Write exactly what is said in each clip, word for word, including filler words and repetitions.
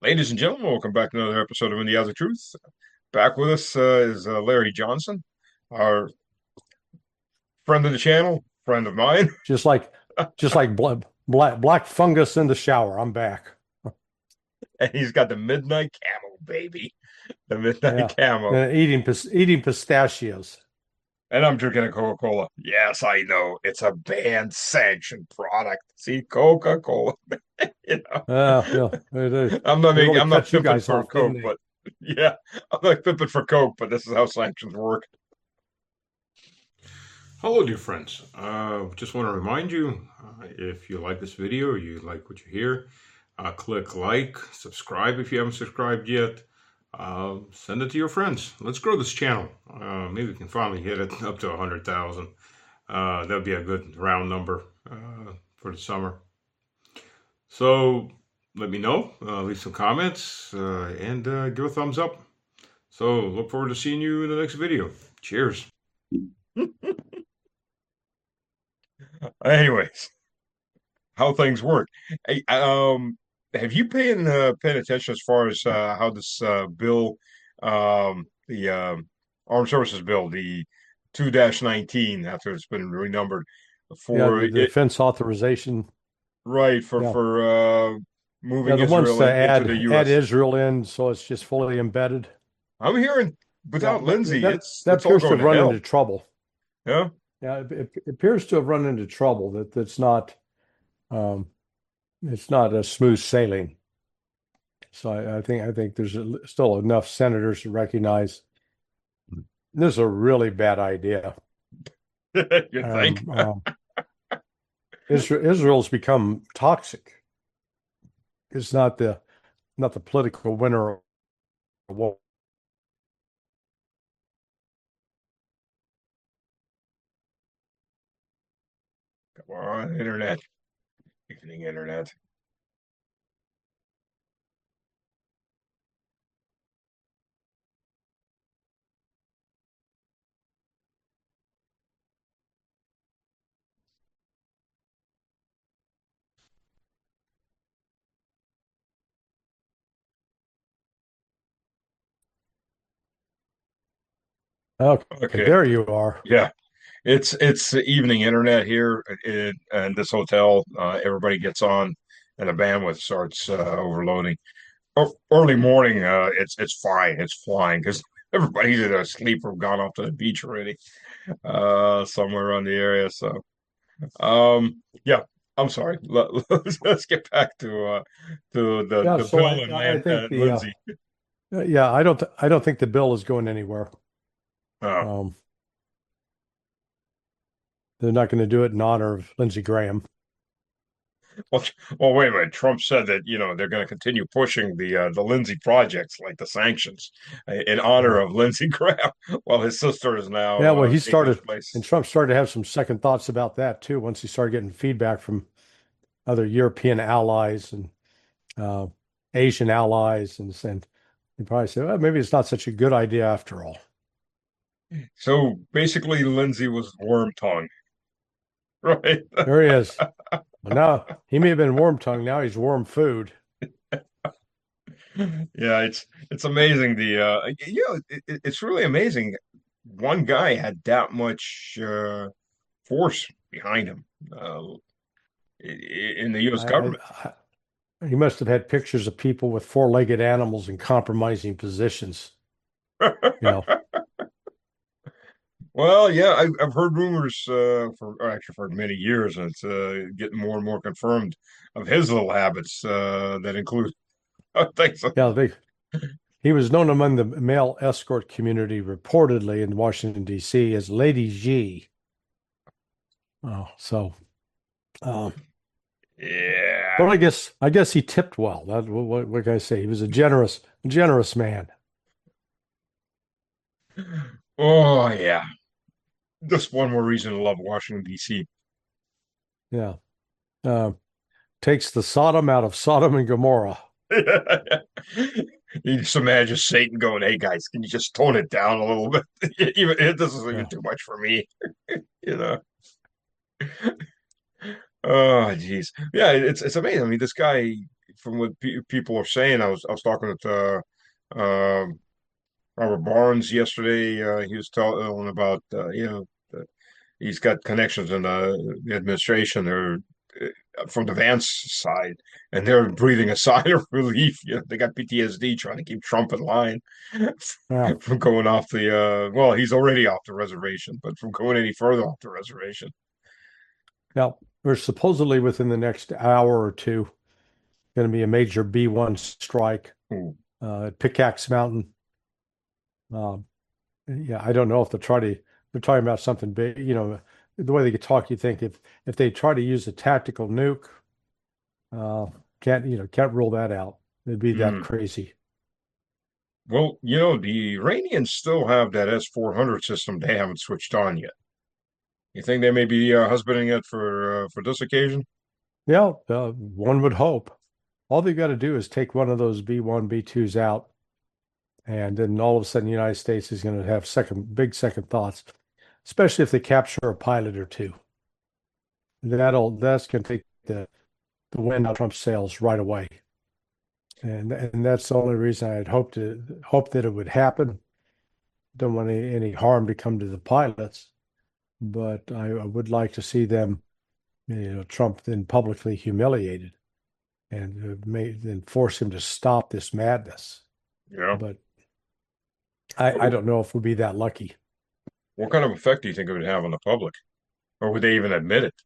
Ladies and gentlemen, welcome back to another episode of In the Hours of Truth. Back with us uh, is uh, Larry Johnson, our friend of the channel, friend of mine, Just like just like bla black black fungus in the shower. I'm back. and he's got the Midnight Camo, baby, the Midnight Yeah. Camo. Uh, eating pis- eating pistachios. And I'm drinking a Coca-Cola. Yes, I know it's a banned sanctioned product. See, Coca-Cola. You Uh, know, yeah, it is. I'm not They making, really I'm not cut you pimping guys for off, didn't Coke, they? but yeah, I'm not pimping for Coke, but this is how sanctions work. Hello, dear friends. Uh, just want to remind you, uh, if you like this video, or you like what you hear, uh, click like, subscribe if you haven't subscribed yet. Uh, send it to your friends. Let's grow this channel. Uh, maybe we can finally hit it up to one hundred thousand. Uh, that'd be a good round number uh, for the summer. So let me know, uh, leave some comments, uh, and uh, give a thumbs up. So look forward to seeing you in the next video. Cheers. Anyways, how things work. Hey, um, have you paying uh, paying attention as far as uh, how this uh, bill, um, the um, Armed Services Bill, the two dash nineteen, after it's been renumbered Yeah, for the, the it, defense authorization. right, for Yeah, for uh, yeah, moving the ones Israel to in, into the add add U S. Israel in, so it's just fully embedded. I'm hearing Yeah, without that Lindsay, that it's that it's all appears to going have to run hell. into trouble. Yeah. Yeah, it, it appears to have run into trouble. That that's not um, it's not a smooth sailing. So I, I think I think there's a, still enough senators to recognize this is a really bad idea. You think? Um, um, Israel, Israel's become toxic. It's not the not the political winner of war. Come on, internet. Evening internet. Okay, Okay. there you are. Yeah. It's it's the evening internet here in, in this hotel. Uh, everybody gets on, and the bandwidth starts uh, overloading. Or, early morning, uh, it's it's fine. It's flying because everybody's either asleep or gone off to the beach already, uh, somewhere around the area. So, um, yeah, I'm sorry. Let, let's, let's get back to uh, to the Yeah, the so Bill I and I Lan think and the uh, Lindsay. yeah I don't th I don't think the bill is going anywhere. Uh, Um, they're not going to do it in honor of Lindsey Graham. Well, well, wait a minute. Trump said that, you know, they're going to continue pushing the uh, the Lindsay projects, like the sanctions, uh, in honor Yeah, of Lindsey Graham, while his sister is now yeah. Well, uh, he taking his started, and place. Trump started to have some second thoughts about that too. Once he started getting feedback from other European allies and uh, Asian allies, and and he probably said, well, maybe it's not such a good idea after all. So basically, Lindsay was worm tongue, right? There he is. Well, now he may have been worm tongue. Now he's worm food. Yeah, it's it's amazing. The uh, you know, it, it's really amazing. One guy had that much uh, force behind him uh, in the U S I, I, government. I he must have had pictures of people with four-legged animals in compromising positions. You know, Well, yeah, I've, I've heard rumors uh, for or actually for many years, and it's uh, getting more and more confirmed of his little habits uh, that include things. yeah. They, he was known among the male escort community reportedly in Washington D C as Lady G. Oh, so. Um, Yeah. but I guess I guess he tipped well. That what, what can I say? He was a generous, generous man. Oh, yeah. Just one more reason to love Washington, D C. Yeah. Uh, takes the Sodom out of Sodom and Gomorrah. You just imagine Satan going, "Hey guys, can you just tone it down a little bit? Even this is even Yeah. too much for me." You know. Oh, geez. Yeah, it's it's amazing. I mean, this guy from what pe people are saying, I was I was talking with uh, uh, Robert Barnes yesterday. Uh, he was telling about uh, you know uh, he's got connections in the, the administration or uh, from the Vance side, and they're breathing a sigh of relief. You know, they got P T S D trying to keep Trump in line Yeah. from going off the uh, well, he's already off the reservation, but from going any further off the reservation. Now, there's supposedly within the next hour or two going to be a major B one strike Ooh. uh, at Pickaxe Mountain. Um, yeah, I don't know if they're trying to they're talking about something big. You know, the way they could talk, you think if if they try to use a tactical nuke, uh, can't you know can't rule that out. It'd be that Mm. crazy. Well, you know, the Iranians still have that S four hundred system they haven't switched on yet. You think they may be uh, husbanding it for uh, for this occasion? Yeah, uh, one would hope. All they've got to do is take one of those B one, B twos out, and then all of a sudden, the United States is going to have second big second thoughts, especially if they capture a pilot or two. That'll that's going to take the the wind out of Trump's sails right away. And and that's the only reason I'd hope to hope that it would happen. Don't want any, any harm to come to the pilots, but I, I would like to see them, you know, Trump then publicly humiliated and uh, may then force him to stop this madness. Yeah. But I, I don't know if we'll be that lucky. What kind of effect do you think it would have on the public? Or would they even admit it?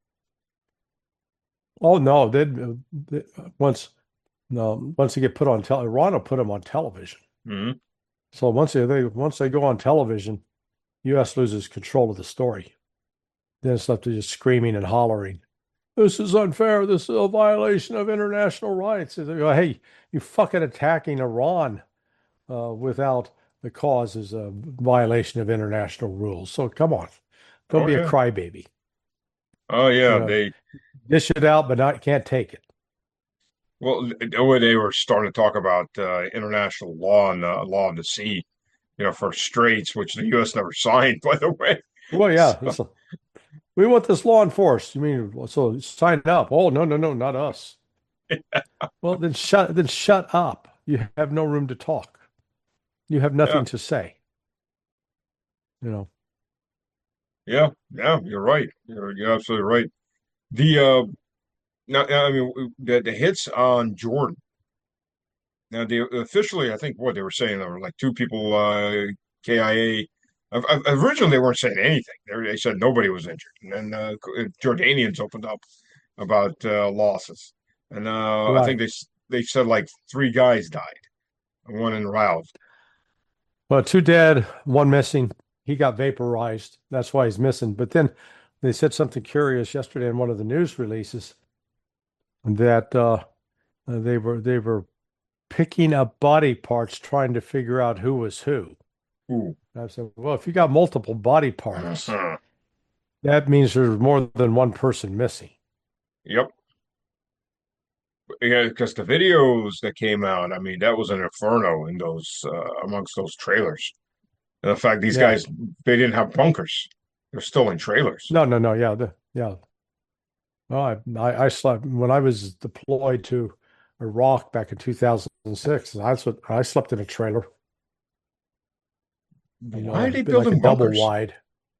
Oh no, they'd, uh, they, once no once they get put on tel Iran will put them on television. Hmm. So once they, they once they go on television, U S loses control of the story. Then it's left to just screaming and hollering. This is unfair. This is a violation of international rights. And they go, hey, you fucking attacking Iran uh, without the cause is a violation of international rules. So come on, don't Oh be a yeah. crybaby. Oh You yeah. know, They dish it out, but not can't take it. well, the way they were starting to talk about uh, international law and uh, law of the sea, you know, for straits, which the U S never signed, by the way. Well, yeah, So, it's, we want this law enforced. You mean so sign up? Oh no, no, no, not us. Well, then shut then shut up. You have no room to talk. You have yeah, nothing to say. You know. yeah, yeah. You're right. You're, you're absolutely right. The uh, now, I mean, the the hits on Jordan. Now, they officially, I think what they were saying there were like two people, uh, K I A. Of- of- Originally, they weren't saying anything. They, they said nobody was injured, and then uh, Jordanians opened up about uh, losses, and uh, I think Right. they s- they said like three guys died, and one in Ralph. Well, two dead, one missing. He got vaporized. That's why he's missing. But then they said something curious yesterday in one of the news releases that uh, they were they were picking up body parts trying to figure out who was who. Ooh. And I said, well, if you got multiple body parts, Uh-huh. that means there's more than one person missing. Yep. Yeah, because the videos that came out, I mean, that was an inferno in those uh, amongst those trailers. And the fact these Yeah. guys they didn't have bunkers; they're still in trailers. No, no, no. Yeah. The, yeah. Well, I, I, I slept when I was deployed to Iraq back in two thousand six. I slept, I slept in a trailer, you know, Why a are they bit like a building double bunkers? wide.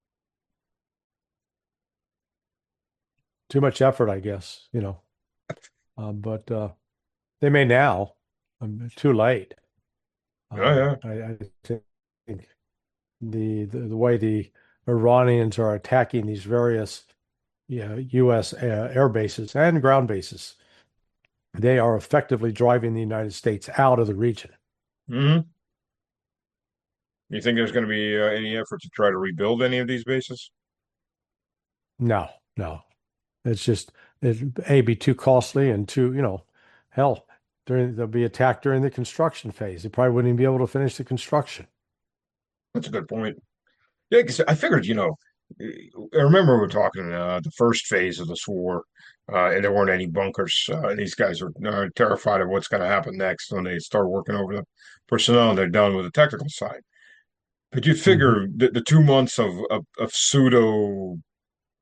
Too much effort, I guess, you know. Um, but uh, they may now. Um, too late. Yeah, Um, yeah. I, I think the, the the way the Iranians are attacking these various, you know, U S uh, air bases and ground bases, they are effectively driving the United States out of the region. Hmm. You think there's going to be uh, any effort to try to rebuild any of these bases? No, no. It's just it a be too costly and too, you know, hell, during they'll be attacked during the construction phase. They probably wouldn't even be able to finish the construction. That's a good point. Yeah, because I figured, you know, I remember we were talking uh, the first phase of this war, uh, and there weren't any bunkers. Uh, and these guys are uh, terrified of what's going to happen next when they start working over the personnel and they're done with the technical side. But you'd Hmm. figure the, the two months of, of, of pseudo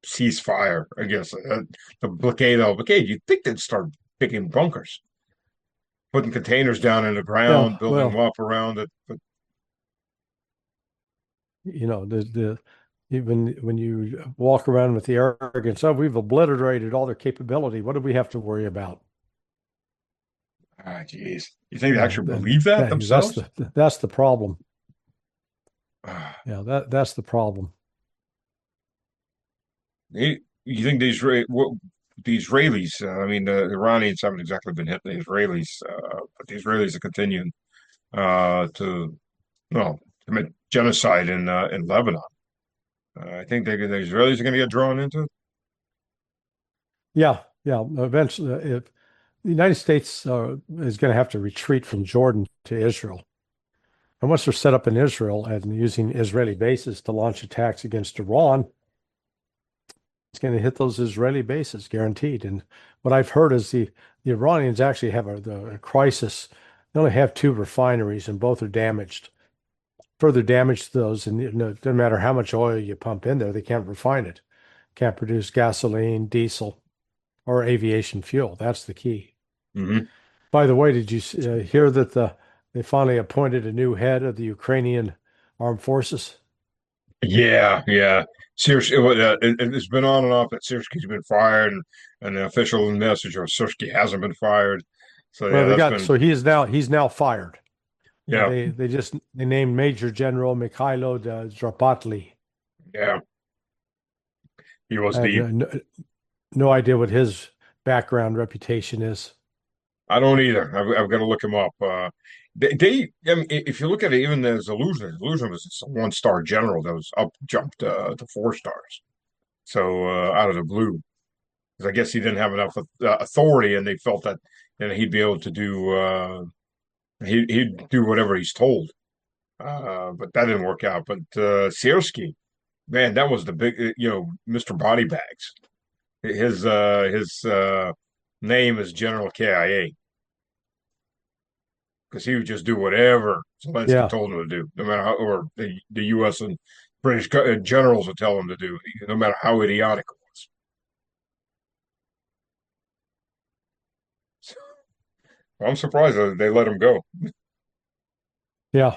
ceasefire, I guess, uh, the blockade, al blockade, you'd think they'd start picking bunkers. putting containers down in the ground, Yeah, building them well, up around it. But you know, the the even when you walk around with the arrogance, oh, we've obliterated all their capability. What do we have to worry about? ah, geez, you think they Yeah, actually then believe that that, that's themselves? the that's the problem. Ah, Yeah, that that's the problem. they, you think the Israel, what, the Israelis? Uh, I mean, the Iranians haven't exactly been hitting the Israelis, uh, but the Israelis are continuing uh, to no commit genocide in uh, in Lebanon. Uh, I think they, the Israelis are going to get drawn into it. Yeah, yeah. Eventually, if the United States uh, is going to have to retreat from Jordan to Israel, and once they're set up in Israel and using Israeli bases to launch attacks against Iran, it's going to hit those Israeli bases, guaranteed. And what I've heard is the, the Iranians actually have a, the, a crisis. They only have two refineries, and both are damaged. Further damage to those, and you know, it doesn't matter how much oil you pump in there, they can't refine it. Can't produce gasoline, diesel, or aviation fuel. That's the key. Hmm. By the way, did you uh, hear that the they finally appointed a new head of the Ukrainian armed forces? Yeah, yeah. Seriously, uh, it, it's been on and off that Sirski's been fired, and, and the official message of Sirski hasn't been fired. So Well, yeah, they that's got been so he is now he's now fired. Uh, yeah, they they just they named Major General Mikhailo Drapatli. yeah. He was I have the. no, no idea what his background reputation is. I don't either. I've, I've got to look him up. Uh, they, they, I mean, if you look at it, even the Zaluzhn, Zaluzhn was just a one-star general that was up jumped uh, to four stars. So uh, out of the blue, because I guess he didn't have enough uh, authority, and they felt that you know, he'd be able to do uh, he he'd do whatever he's told. Uh, but that didn't work out. But uh, Sierski, man, that was the big, uh, you know, Mister Body Bags. His uh, his uh, name is General K I A because he would just do whatever Zelensky Yeah, told him to do, no matter how, or the the U S and British generals would tell him to do, no matter how idiotic it was. So, I'm surprised that they let him go. yeah,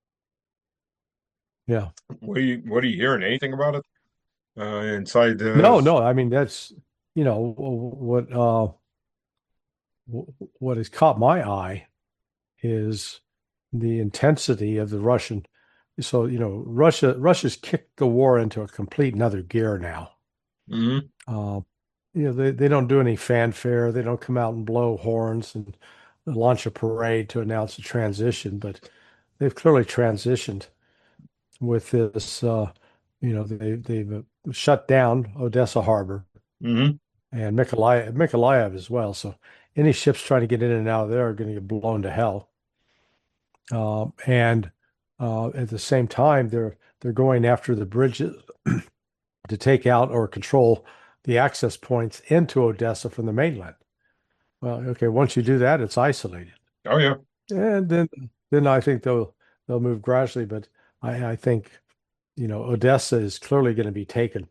yeah. What are you What are you hearing? Anything about it uh, inside the? No, no. I mean, that's you know what uh, what has caught my eye is the intensity of the Russian. So, you know, Russia Russia's kicked the war into a complete another gear now. Mhm. Uh, you know, they, they don't do any fanfare. They don't come out and blow horns and launch a parade to announce a transition, but they've clearly transitioned with this. Uh, you know, they, they've uh, shut down Odessa Harbor Mhm. and Mykolaiv, Mykolaiv as well. So any ships trying to get in and out of there are going to get blown to hell. Um, and uh, at the same time, they're they're going after the bridges to take out or control the access points into Odessa from the mainland. Well, okay, once you do that, it's isolated, Oh yeah. and then then I think they'll they'll move gradually. But I, I think you know Odessa is clearly going to be taken.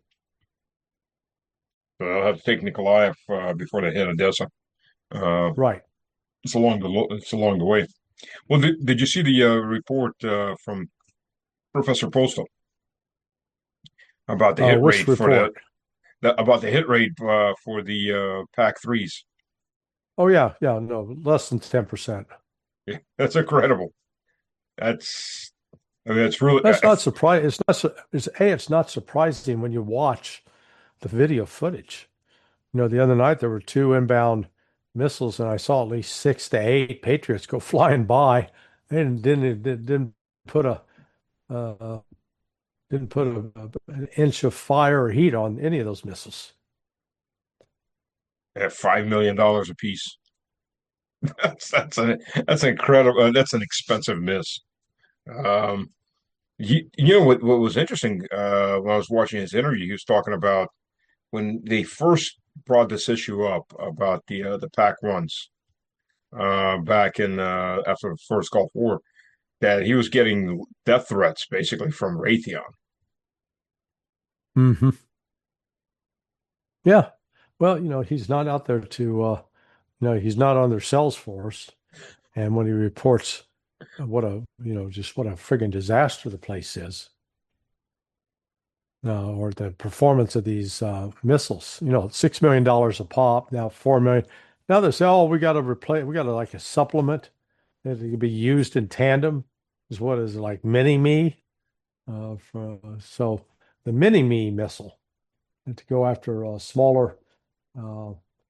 So they'll have to take Nikolaev uh, before they hit Odessa. Uh, Right. it's along the lo- it's along the way. Well, did, did you see the uh, report uh, from Professor Postel about the Uh, hit which rate for the, report? the about the hit rate uh, for the uh, Pac threes? Oh yeah, yeah, no, less than ten percent. Yeah, that's incredible. That's I mean, it's really That's uh, not surprising. It's not. su- It's a. It's not surprising when you watch the video footage. You know, the other night there were two inbound missiles, and I saw at least six to eight Patriots go flying by. They didn't didn't didn't put a uh, didn't put a, an inch of fire or heat on any of those missiles. at five million dollars a piece. That's that's an that's incredible. Uh, that's an expensive miss. Um, you, you know what what was interesting uh, when I was watching his interview, he was talking about when they first brought this issue up about the uh, the Pac ones uh, back in uh, after the first Gulf War, that he was getting death threats basically from Raytheon. Hmm. Yeah. Well, you know, he's not out there to, uh, you know, he's not on their sales force. And when he reports what a, you know, just what a friggin' disaster the place is, uh, or the performance of these uh, missiles, you know, six million dollars a pop, now four million. Now they say, oh, we got to replace, we got to like a supplement that it could be used in tandem. Is what is it, like mini me? Uh, for, so the mini me missile, and to go after uh, smaller, uh,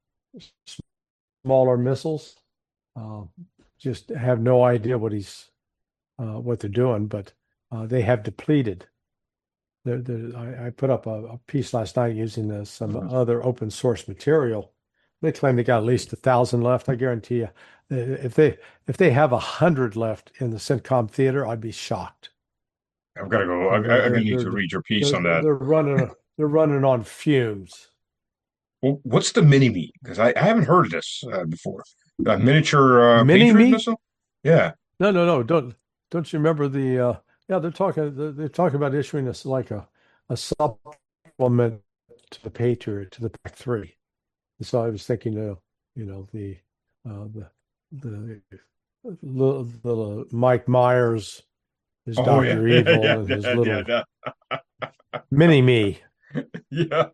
smaller missiles. Uh, just have no idea what he's uh, what they're doing, but uh, they have depleted. They're, they're, I, I put up a, a piece last night using this, some Mhm. other open source material. They claim they got at least a thousand left. I guarantee you, if they if they have a hundred left in the CENTCOM theater, I'd be shocked. I've got to go. I, Uh, I, they're I'm gonna they're need they're to read your piece they're on that. they're running they're running on fumes. Well, what's the mini me? Because I, I haven't heard of this uh, before. A miniature uh, Mini Patriot me? missile? Yeah. No, no, no. Don't don't you remember the? Uh, yeah, they're talking. They're, they're talking about issuing this like a a supplement to the Patriot to the Pac three. And so I was thinking, uh, you know, the uh, the the little, little Mike Myers, his Oh yeah, Doctor yeah, Evil, yeah, and his yeah, yeah. little that- mini me. Yeah.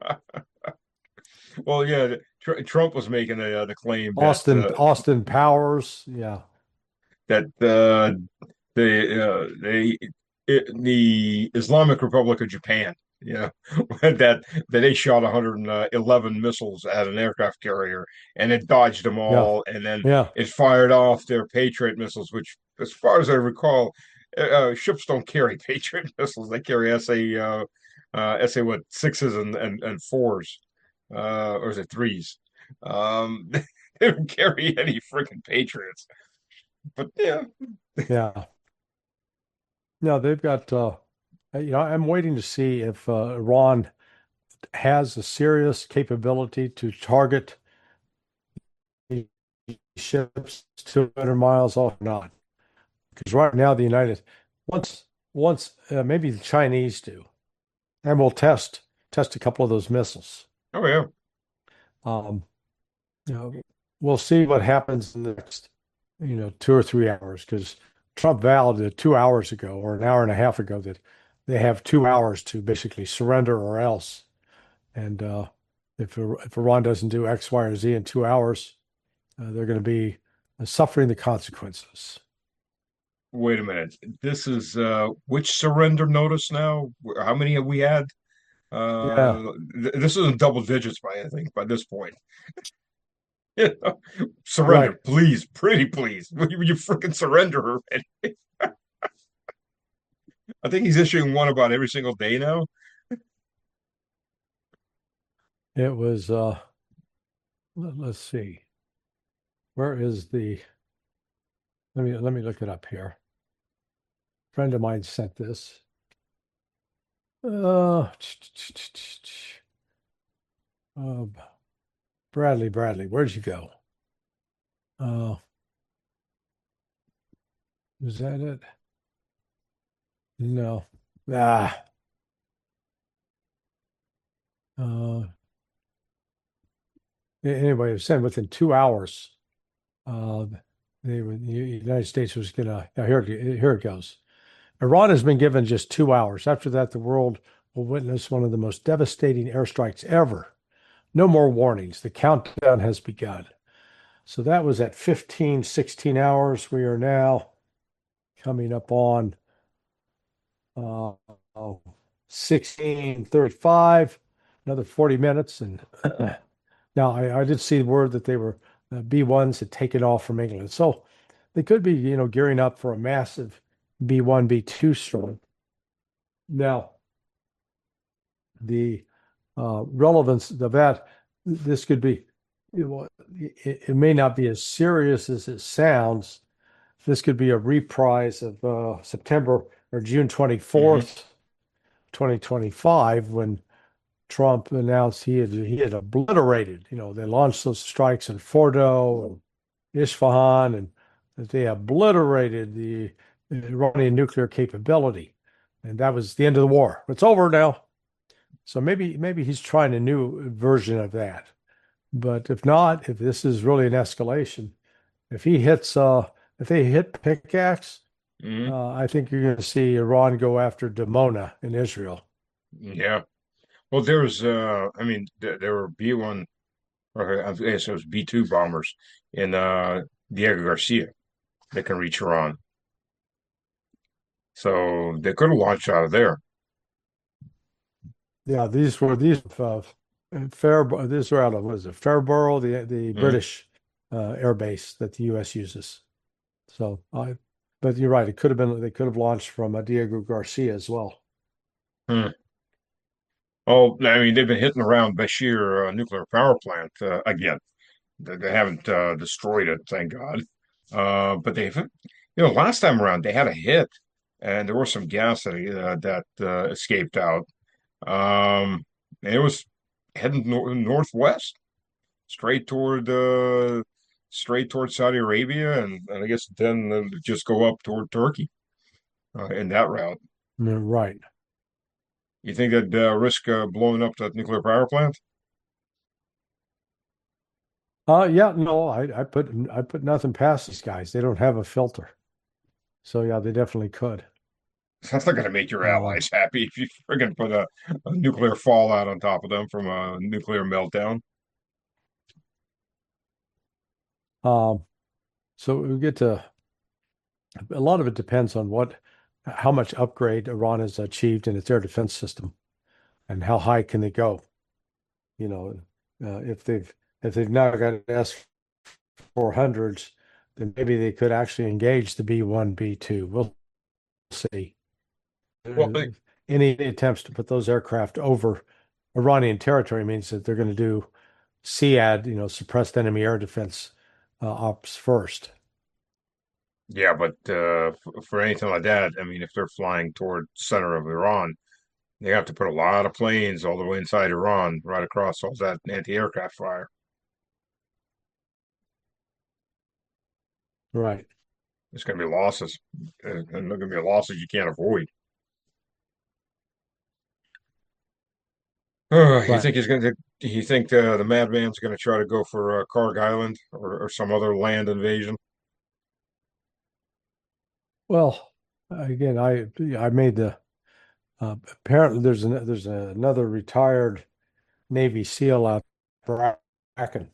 Well, yeah. Tr Trump was making the uh, the claim that Austin uh, Austin Powers. Yeah, that uh, the uh, they it, the Islamic Republic of Japan, you know, that that they shot one hundred eleven missiles at an aircraft carrier and it dodged them yeah, all, and then yeah, it fired off their Patriot missiles, which, as far as I recall, uh, uh, ships don't carry Patriot missiles; they carry S A uh, uh, S A what sixes and and, and fours, uh, or is it threes? Um, they don't carry any freaking Patriots. But yeah, yeah. No, they've got. Uh, you know, I'm waiting to see if uh, Iran has a serious capability to target ships two hundred miles off or not. Because right now, the United, once, once uh, maybe the Chinese do, and we'll test test a couple of those missiles. oh yeah. Um, you know, we'll see what happens in the next, you know, two or three hours. Because Trump vowed uh, two hours ago or an hour and a half ago that they have two hours to basically surrender or else. And uh, if if Iran doesn't do X, Y, or Z in two hours, uh, they're going to be uh, suffering the consequences. Wait a minute. This is uh which surrender notice now? How many have we had? Yeah, Uh th this is in double digits by I think by this point. right. Surrender, please, pretty please. Will you, you freaking surrender already? I think he's issuing one about every single day now. It was. Uh, let, let's see. Where is the? Let me let me look it up here. A friend of mine sent this. Uh, uh, Bradley, Bradley, where'd you go? Uh, is that it? No. Ah. Uh, anyway, it was sent within two hours. Uh, they, the United States was gonna. Now here, here it goes. Iran has been given just two hours. After that, the world will witness one of the most devastating airstrikes ever. No more warnings. The countdown has begun. So that was at fifteen, sixteen hours. We are now coming up on uh, sixteen thirty-five, another forty minutes. And now I, I did see the word that they were uh, B ones had taken off from England. So they could be, you know, gearing up for a massive B one, B two storm. Now, the uh, relevance of that, this could be, you know, it, it may not be as serious as it sounds. This could be a reprise of uh, September or June Hmm. twenty-fourth, twenty twenty-five, when Trump announced he had he had obliterated, you know, they launched those strikes in Fordo and Isfahan, and that they obliterated the Iranian nuclear capability. And that was the end of the war. It's over now. So maybe maybe he's trying a new version of that. But if not, if this is really an escalation, if he hits uh if they hit pickaxe, Hmm. uh, I think you're going to see Iran go after Dimona in Israel. Yeah. Well, there's, uh, I mean, there, there were B one, or I guess it was B two bombers in uh, Diego Garcia that can reach Iran. So they could have launched out of there. Yeah, these were these uh, Fair. These were out of what is it? Fairborough, the the Hmm. British uh, air base that the U S uses. So I, but you're right. It could have been they could have launched from uh, Diego Garcia as well. Hmm. Oh, I mean, they've been hitting around Bashir uh, nuclear power plant uh, again. They, they haven't uh, destroyed it, thank God. Uh, but they've, you know, last time around they had a hit, and there was some gas that uh, that uh, escaped out. Um, and it was heading nor northwest, straight toward uh, straight toward Saudi Arabia, and, and I guess then uh, just go up toward Turkey uh, in that route. Yeah, right. You think that uh, risk uh, blowing up that nuclear power plant? Uh, yeah, no, I, I put I put nothing past these guys. They don't have a filter. So yeah, they definitely could. That's not going to make your Um, allies happy if you friggin' put a, a nuclear fallout on top of them from a nuclear meltdown. um, so we get to a lot of it depends on what how much upgrade Iran has achieved in its air defense system and how high can they go. You know, uh, if they've if they've now got S four hundreds, then maybe they could actually engage the B one, B two. We'll see. Well, Uh, any attempts to put those aircraft over Iranian territory means that they're going to do SEAD, you know, suppressed enemy air defense uh, ops first. yeah, but uh, f- for anything like that, I mean, if they're flying toward center of Iran, they have to put a lot of planes all the way inside Iran, right across all that anti-aircraft fire. Right. It's going to be losses, and and they're going to be losses you can't avoid. Uh, you Right. think he's going to? You think uh, the madman's going to try to go for uh, Karg Island or, or some other land invasion? Well, again, I I made the uh, apparently there's an, there's another retired Navy SEAL out Bracken,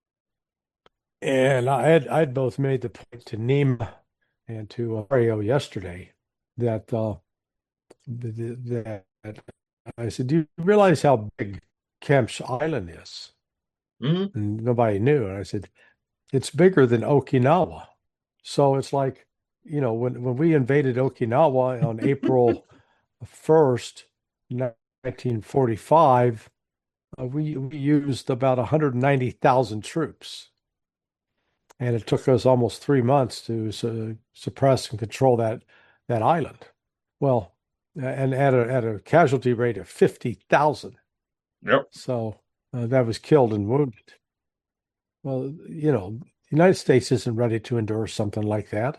and I had I'd both made the point to Nima and to Mario yesterday that uh, that, that I said, do you realize how big Kemp's Island is? Hmm. And nobody knew. And I said, it's bigger than Okinawa. So it's like, you know, when, when we invaded Okinawa on April first, nineteen forty-five, uh, we, we used about one hundred ninety thousand troops. And it took us almost three months to su suppress and control that, that island. Well, and at a, at a casualty rate of fifty thousand. Yep. So uh, that was killed and wounded. Well, you know, the United States isn't ready to endure something like that.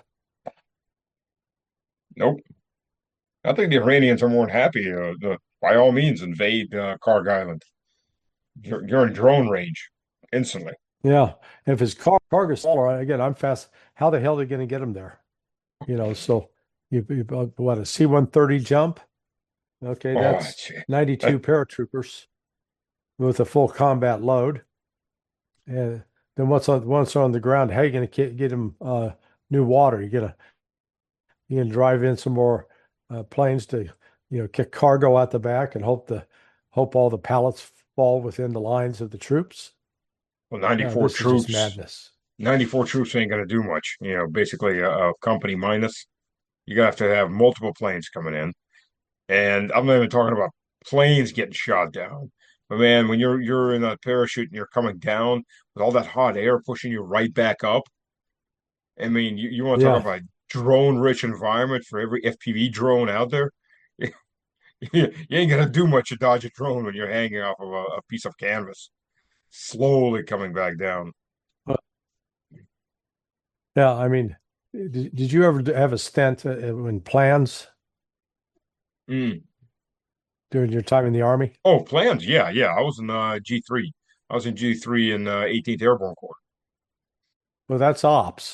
Nope. I think the Iranians are more than happy. Uh, to, by all means, invade uh, Karg Island. You're, you're in drone range instantly. Yeah. If his car cargo smaller, again, I'm fast. How the hell are they going to get him there? You know, so you, you what a C one thirty jump. Okay, Oh, that's gee. ninety-two That, paratroopers with a full combat load. And then once on once on the ground, how are you going to get, get him uh, new water? You're gonna you can drive in some more uh, planes to, you know, kick cargo out the back and hope the hope all the pallets fall within the lines of the troops. well, Uh, ninety-four this is just troops. madness. ninety-four troops ain't going to do much. You know, basically a, a company minus. You have to have multiple planes coming in. And I'm not even talking about planes getting shot down. But man, when you're you're in a parachute and you're coming down with all that hot air pushing you right back up, I mean, you, you want to talk Yeah. about drone-rich environment for every F P V drone out there? You ain't gonna do much to dodge a drone when you're hanging off of a, a piece of canvas, slowly coming back down. Uh, Yeah. I mean, did, did you ever have a stint uh, in plans Mm. during your time in the Army? Oh, plans? Yeah, yeah. I was in uh, G three. I was in G three in uh, eighteenth Airborne Corps. Well, that's ops.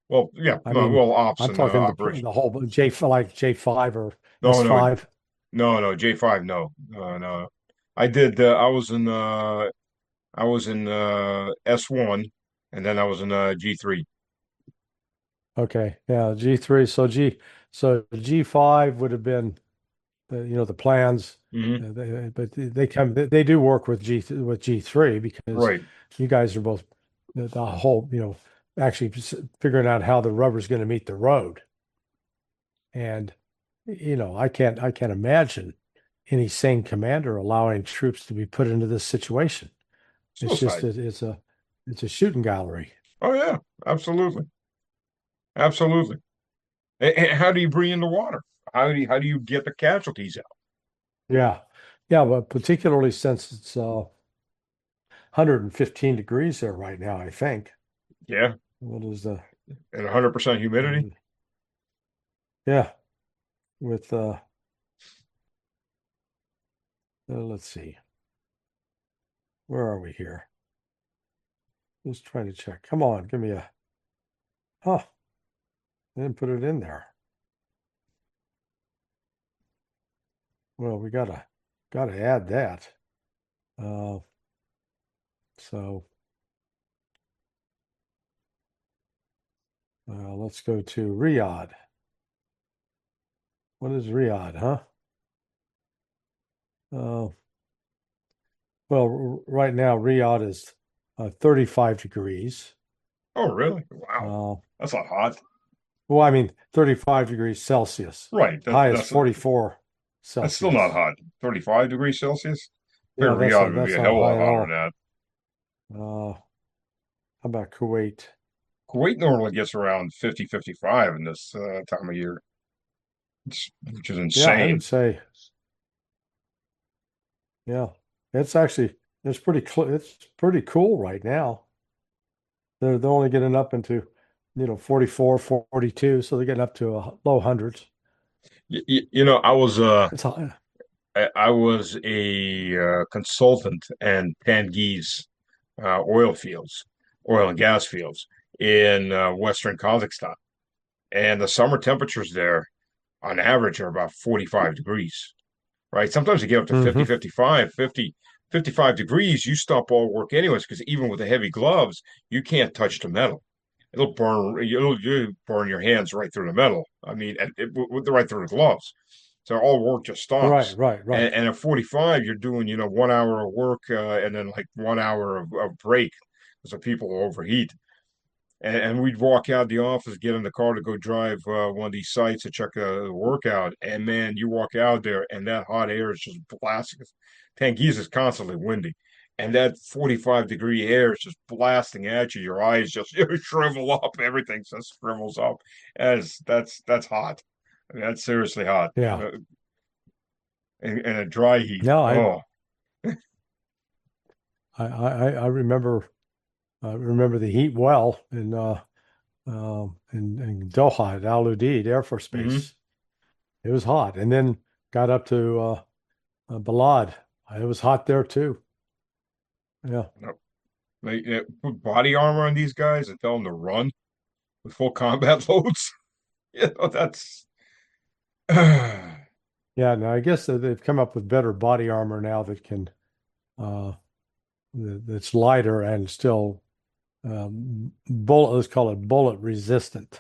Well, yeah, I no, mean, well, ops I'm and uh, talking the operation. the whole J like J five or No, no, S five. no, no. J five, no, no, no. I did. Uh, I was in. Uh, I was in uh, S one, and then I was in uh, G three. Okay, yeah, G three. So G so G five would have been the, you know, the plans, Hmm. uh, they, but they come they, they do work with G with G three because Right. you guys are both the, the whole, you know, actually s- figuring out how the rubber's going to meet the road. And you know, I can't I can't imagine any sane commander allowing troops to be put into this situation. It's just Suicide. that it's a it's a shooting gallery. Oh yeah, absolutely, absolutely. And, and how do you bring in the water? How do you, how do you get the casualties out? Yeah. Yeah, but particularly since it's uh, one hundred fifteen degrees there right now, I think. Yeah, What is the and one hundred percent humidity. uh, yeah, with uh, uh let's see. Where are we here? Just trying to check. Come on, give me a huh. I didn't put it in there. Well, we gotta gotta add that. Uh so uh, let's go to Riyadh. What is Riyadh, huh? Uh, well, right now Riyadh is uh, thirty-five degrees. Oh, really? Wow, Uh, that's not hot. well, I mean thirty-five degrees Celsius. Right. That High is that's forty-four that's still not Celsius. hot. thirty-five degrees Celsius. Yeah, Figure that's Riyadh not would be that's a not hell of a high lot at hotter than all. that. Uh, how about Kuwait? Kuwait normally gets around fifty, fifty-five in this uh, time of year, it's, which is Yeah, I insane. would say, yeah, it's actually it's pretty cl it's pretty cool right now. They're they're only getting up into, you know, forty-four, forty-two, so they're getting up to a low hundreds. Y y you know, I was uh It's high. I, I was a uh, consultant in Tengiz uh, oil fields, oil and gas fields in uh, Western Kazakhstan, and the summer temperatures there on average are about forty-five degrees, right? Sometimes you get up to fifty, Hmm. fifty-five, fifty, fifty-five degrees. You stop all work anyways, because even with the heavy gloves, you can't touch the metal. It'll burn, it'll, you burn your hands right through the metal. I mean, it, it, right through the gloves. So all work just Right, stops. right, And, right. and at forty-five, you're doing, you know, one hour of work uh, and then like one hour of, of break. So people overheat. And, and we'd walk out the office, get in the car to go drive uh, one of these sites to check uh, the workout. And man, you walk out there and that hot air is just blasting. Tangies is constantly windy. And that forty-five degree air is just blasting at you. Your eyes just you shrivel up. Everything just shrivels up. That's that's that's hot. I mean, that's seriously hot. Yeah. Uh, and, and a dry heat. No, I Oh, I I, I remember I remember the heat well in uh um in, in Doha at Al Udeid Air Force hmm. Base. It was hot, and then got up to uh, uh Balad. It was hot there too. Yeah. No. They, they put body armor on these guys and tell them to run with full combat loads. You know, that's Yeah, no, I guess that they've come up with better body armor now that can uh that- that's lighter and still um bullet, let's call it bullet resistant.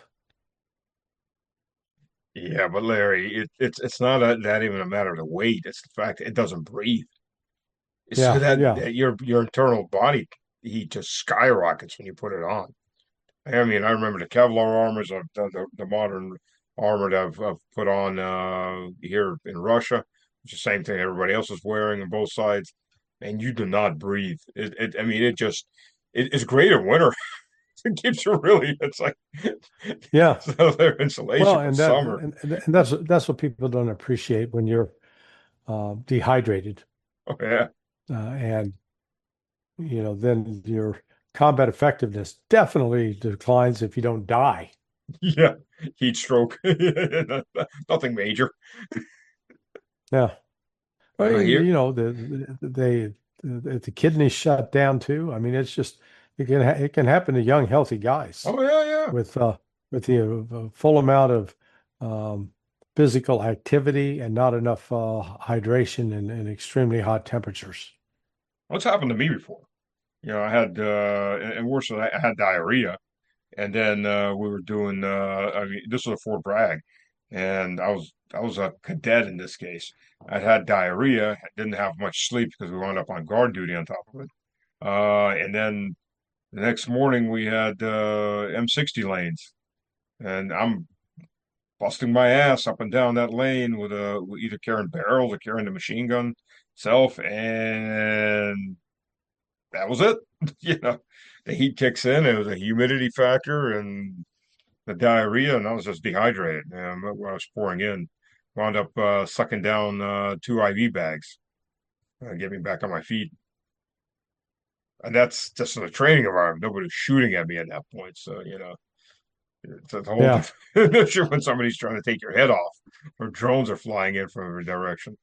yeah, but Larry, it, it's it's not a, that even a matter of the weight. It's the fact that it doesn't breathe. So Yeah, that, yeah. that your your internal body heat just skyrockets when you put it on. I mean, I remember the Kevlar armors of the, the, the modern armor that I've, I've put on uh, here in Russia. It's the same thing everybody else is wearing on both sides, and you do not breathe. It, it I mean, it just it, it's great in winter. It keeps you really. It's like Yeah. it's another insulation Well, for and that summer. and, and that's that's what people don't appreciate when you're uh dehydrated. Oh yeah, Uh, and you know, then your combat effectiveness definitely declines if you don't die. yeah, heat stroke. Nothing major. Yeah. Well, Uh, you here, you know, the they the, the kidneys shut down too. I mean, it's just it can ha it can happen to young, healthy guys oh yeah, yeah. with uh with the uh, full amount of um, physical activity and not enough uh, hydration and, and extremely hot temperatures. What's happened to me before? You know, I had uh, and and worse, I I had diarrhea, and then uh, we were doing. Uh, I mean, this was a Fort Bragg, and I was I was a cadet in this case. I had diarrhea. I didn't have much sleep because we wound up on guard duty on top of it. Uh, and then the next morning we had uh, M sixty lanes, and I'm busting my ass up and down that lane with a with either carrying barrels or carrying the machine gun itself, and that was it. You know, the heat kicks in. It was a humidity factor and the diarrhea, and I was just dehydrated. And when I was pouring in, wound up uh, sucking down uh, two I V bags, uh, get me back on my feet. And that's just in a training environment. Nobody was shooting at me at that point. So, you know, it's a whole Yeah. different issue when somebody's trying to take your head off or drones are flying in from every direction.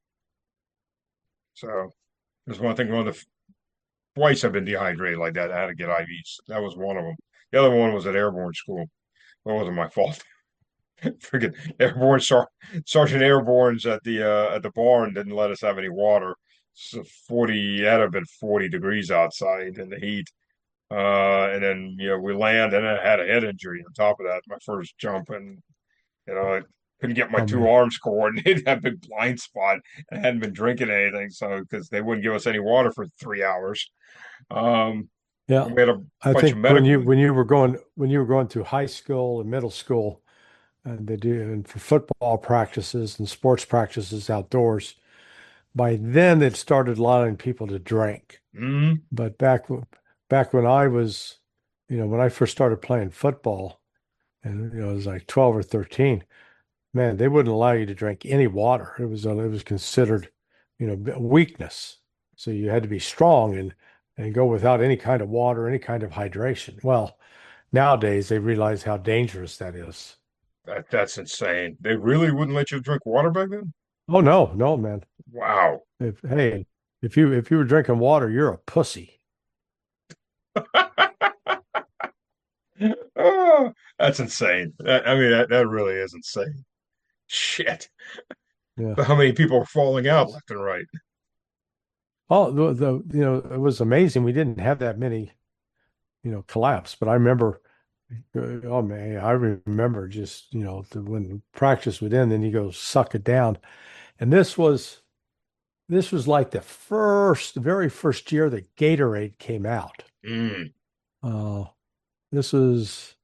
So there's one thing, one of the twice I've been dehydrated like that. I had to get I Vs. That was one of them. The other one was at airborne school. That wasn't my fault. Freaking airborne Sar Sergeant Airborne's at the uh, at the barn didn't let us have any water. So forty, it had to have been forty degrees outside in the heat. Uh, and then you know we land, and I had a head injury on top of that. My first jump, and you know I couldn't get my Oh two man. arms coordinated. That big blind spot. I hadn't been drinking anything, so because they wouldn't give us any water for three hours. Um, Yeah. and we had a I bunch of think when medical. you when you were going when you were going through high school and middle school, and they do and for football practices and sports practices outdoors, by then it started allowing people to drink. Mm, But back back when I was, you know, when I first started playing football, and you know, it was like twelve or thirteen, man, they wouldn't allow you to drink any water. It was uh, it was considered, you know, weakness. So you had to be strong and and go without any kind of water, any kind of hydration. Well, nowadays they realize how dangerous that is. that that's insane. They really wouldn't let you drink water back then? Oh no, no, man. Wow. If hey, if you if you were drinking water, you're a pussy. Oh, that's insane. That- I mean, that, that really is insane. Shit. Yeah. How many people are falling out left and right? Oh, the, the you know, it was amazing. We didn't have that many, you know, collapse, but I remember, uh, oh man, I remember just, you know, the, when practice would end, then you go suck it down. And this was this was like the first, the very first year that Gatorade came out. Mm, Uh, this was,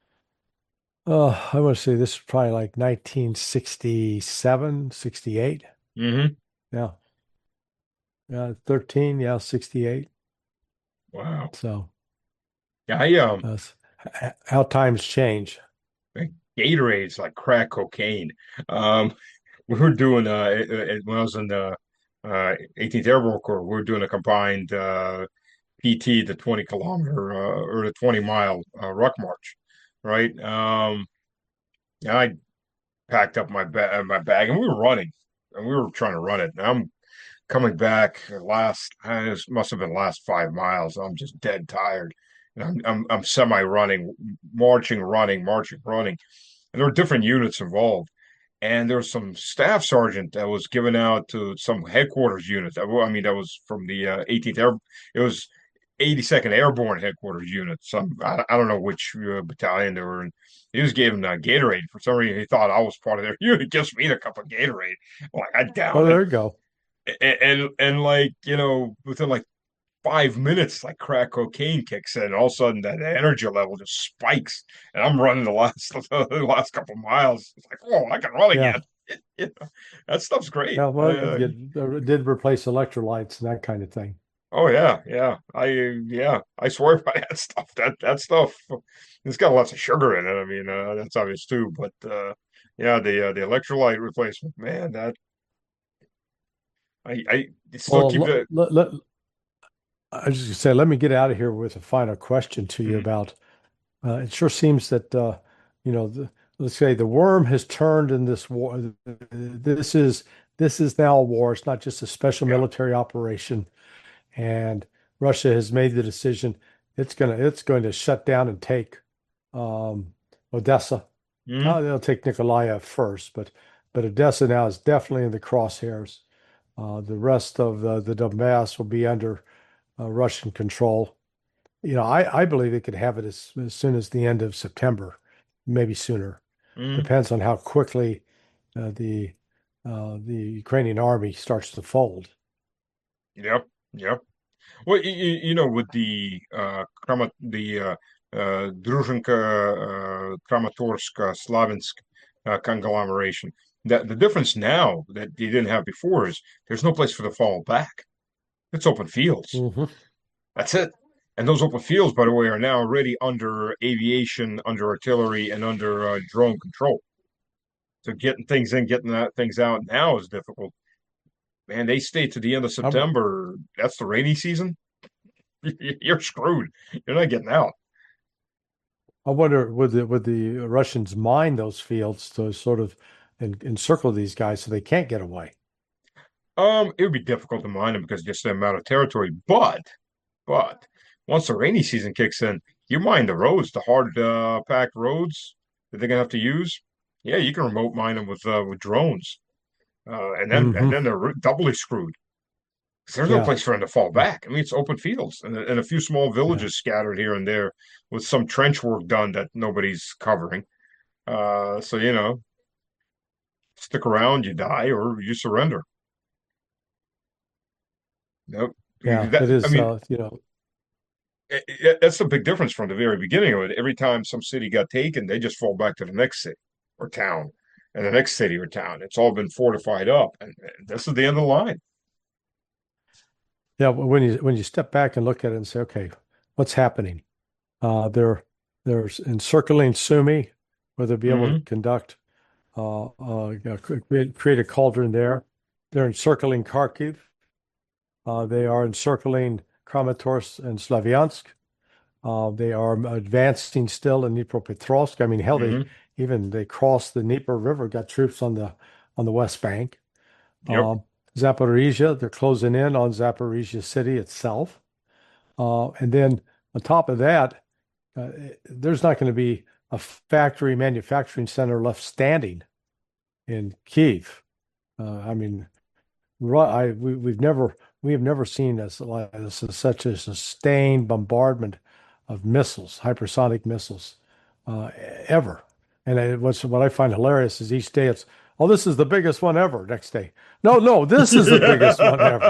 uh, I want to say this was probably like nineteen sixty-seven, sixty-eight. hmm Yeah. Yeah, thirteen, yeah, sixty-eight. Wow. So, Yeah, I um, uh, how times change. Gatorade's like crack cocaine. Um, we were doing uh it- it- when I was in the uh eighteenth Airborne Corps, we were doing a combined uh P T, the twenty kilometer uh, or the twenty mile uh, ruck march, right? Um, and I packed up my bag, my bag, and we were running, and we were trying to run it. And I'm coming back last, uh, this must have been last five miles. I'm just dead tired, and I'm I'm, I'm semi running, marching, running, marching, running, and there were different units involved. And there was some staff sergeant that was given out to some headquarters unit. That, well, I mean, that was from the uh, eighteenth Air. It was eighty-second Airborne headquarters unit. Some I, I don't know which uh, battalion they were in. He was giving uh, Gatorade for some reason. He thought I was part of their unit. Gives me a cup of Gatorade. I'm like I Oh, down it, there you go. and, and and like you know within like five minutes, like crack cocaine kicks in. All of a sudden, that energy level just spikes, and I'm running the last the last couple miles. It's like, oh, I can run Yeah. again. You know, that stuff's great. Yeah, well, Uh, you did replace electrolytes and that kind of thing. oh yeah, yeah. I yeah, I swear by that stuff. That that stuff, it's got lots of sugar in it. I mean, uh, that's obvious too. But uh, yeah, the uh, the electrolyte replacement, man, that I I still Well, keep let, the. let, let- I was just gonna say, let me get out of here with a final question to you Mhm. about. Uh, it sure seems that uh, you know, the, let's say the worm has turned in this war. This is this is now a war. It's not just a special Yeah. military operation, and Russia has made the decision. It's gonna it's going to shut down and take um, Odessa. Hmm. Uh, they'll take Nikolaev first, but but Odessa now is definitely in the crosshairs. Uh, the rest of the, the Donbass will be under uh, Russian control. You know, I, I believe it could have it as, as soon as the end of September, maybe sooner. Hmm. Depends on how quickly uh, the uh, the Ukrainian army starts to fold. Yep. Yep. Well, you, you know, with the uh, Krama, the uh, uh, Druzhenka, uh, Kramatorsk, uh, Slavinsk uh, conglomeration, that the difference now that you didn't have before is there's no place for the fall back. It's open fields. Hmm. That's it. And those open fields, by the way, are now already under aviation, under artillery, and under uh, drone control. So getting things in, getting that things out now is difficult. Man, they stay to the end of I, September. That's the rainy season. You're screwed. You're not getting out. I wonder would the would the Russians mine those fields to sort of en- encircle these guys so they can't get away? Um, it would be difficult to mine them because just the amount of territory. But, but once the rainy season kicks in, you mine the roads, the hard uh, packed roads that they're gonna have to use. Yeah, you can remote mine them with uh, with drones, uh, and then and Hmm. then they're doubly screwed. 'Cause there's no Yeah, place for them to fall yeah, back. I mean, it's open fields and, and a few small yeah. villages scattered here and there with some trench work done that nobody's covering. Uh, so you know, stick around, you die, or you surrender. Nope. Yeah, That, it I is. mean, Uh, you know, it, it, that's the big difference from the very beginning of it. Every time some city got taken, they just fall back to the next city or town, and the next city or town. It's all been fortified up, and, and this is the end of the line. yeah. When you when you step back and look at it and say, okay, what's happening? Uh, they're they're encircling Sumy, where they'll be able to Hmm. conduct uh, uh, create, create a cauldron there. They're encircling Kharkiv. Uh, they are encircling Kramatorsk and Slavyansk. Uh, they are advancing still in Dnipropetrovsk. I mean, hell, they Hmm. even they crossed the Dnieper River, got troops on the on the West Bank. Yep. Um, Zaporizhia, they're closing in on Zaporizhia city itself. Uh, and then on top of that, uh, there's not going to be a factory manufacturing center left standing in Kiev. Uh, I mean, Ru- I we, we've never we have never seen this like this is such a sustained bombardment of missiles, hypersonic missiles, uh, ever. And it, what's what I find hilarious is each day it's, oh, this is the biggest one ever. Next day, no, no, this is the biggest one ever.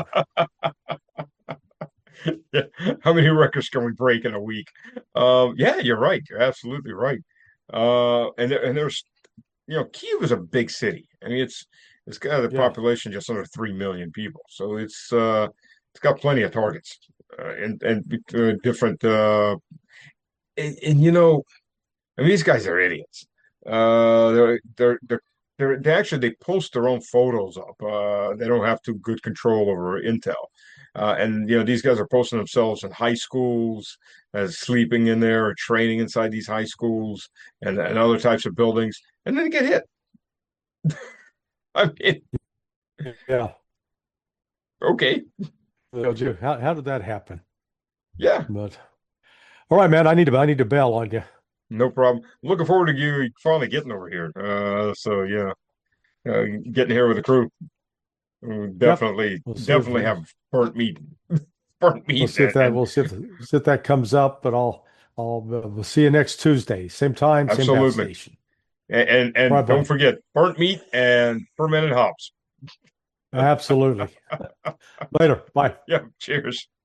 Yeah. How many records can we break in a week? Um, yeah, you're right. You're absolutely right. Uh, and there, and there's, you know, Kyiv is a big city. I mean, it's it's got a Yeah, population just under three million people, so it's uh, it's got plenty of targets, uh, and and uh, different. Uh, and, and you know, I mean, these guys are idiots. Uh, they're they're they're. They're, they actually they post their own photos up. Uh, they don't have too good control over intel, uh, and you know these guys are posting themselves in high schools as sleeping in there or training inside these high schools and, and other types of buildings, and then they get hit. I mean, yeah. okay, So, Jim, how how did that happen? yeah, But all right, man, I need to I need to bail on you. no problem. Looking forward to you finally getting over here. Uh, so yeah, uh, getting here with the crew. We'll Yep, definitely, we'll see if definitely uh, have burnt meat, burnt we'll meat, see if and, that and we'll see if see if that comes up. But I'll I'll uh, we'll see you next Tuesday, same time, same bat absolutely, station. and, and All right, and don't buddy. forget burnt meat and fermented hops. Absolutely. Later. Bye. Yeah, cheers.